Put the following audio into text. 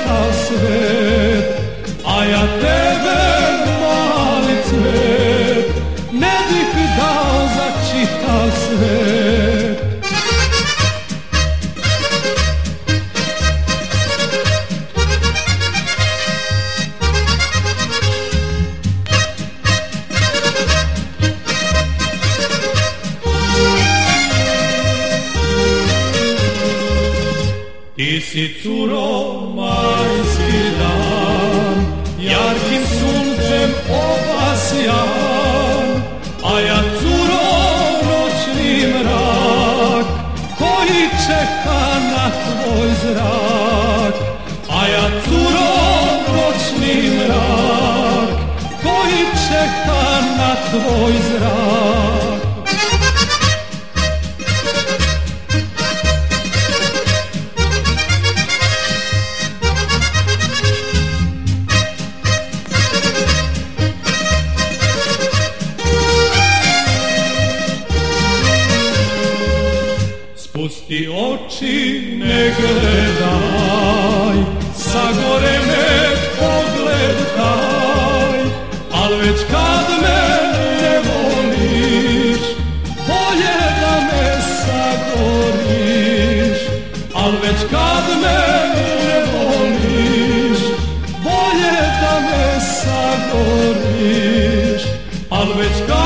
čitav svet, a ja tebe, mali cvet, ne bih dao za čitav svet. Ti si curo majski dan, jarkim suncem obasjan, a ja curo noćni mrak, koji čeka na tvoj zrak. A ja curo noćni mrak, koji čeka na tvoj zrak. Spusti oči, ne gledaj, sa gore me pogledaj, al već kad me ne voliš, bolje da me sagoriš. Al već kad me ne voliš, bolje da me sagoriš. Al već kad